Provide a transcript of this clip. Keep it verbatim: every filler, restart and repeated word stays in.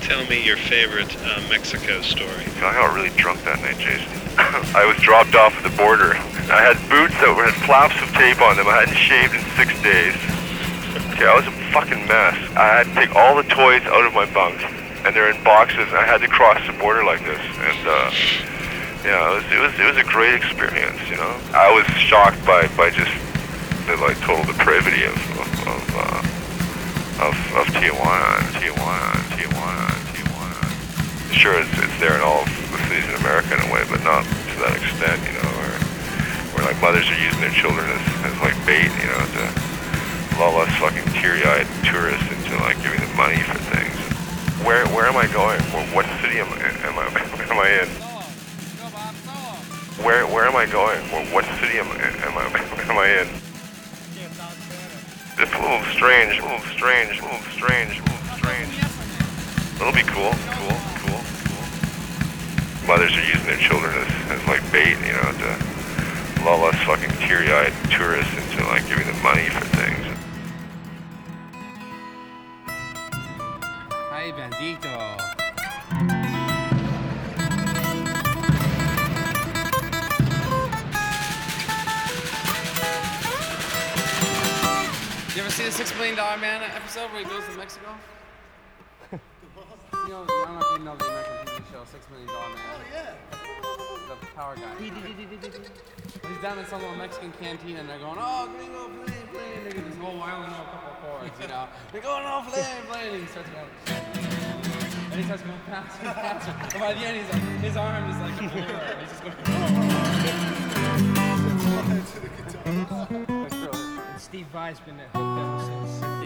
tell me your favorite uh, Mexico story. I got really drunk that night, Jason. I was dropped off at the border. I had boots that had flaps of tape on them. I hadn't shaved in six days. Okay, I was a fucking mess. I had to take all the toys out of my bunk, and they're in boxes. And I had to cross the border like this, and uh, yeah, it was it was it was a great experience. You know, I was shocked by by just the like total depravity of of of, uh, of, of Tijuana, Tijuana, Tijuana, Tijuana. Sure, it's it's there in all of the cities in America in a way, but not to that extent. You know, where where like mothers are using their children as, as like bait. You know, to lull us fucking teary-eyed tourists into like giving them money for things. Where where am I going? What city am I am I, am I in? Where where am I going? What city am I am I am I in? It's a little strange, a little strange, a little strange, a little strange. It'll be cool, cool, cool, cool. Mothers are using their children as, as like bait, you know, to lull us fucking teary-eyed tourists into like giving them money for things. Ay, bendito. You ever see the Six Million Dollar Man episode where he goes to Mexico? You know, I don't know if you know the American T V show Six Million Dollar Man. Oh yeah. The power guy. He's down in some little Mexican canteen and they're going, oh, gringo, flame, flame. They get this whole while and know a couple of chords, you know. They're going, oh, flame, flame. And he starts going, and he starts going faster and faster. And by the end, he's like, his arm is like a blur. He's just going, And Steve Vai's been hooked ever since.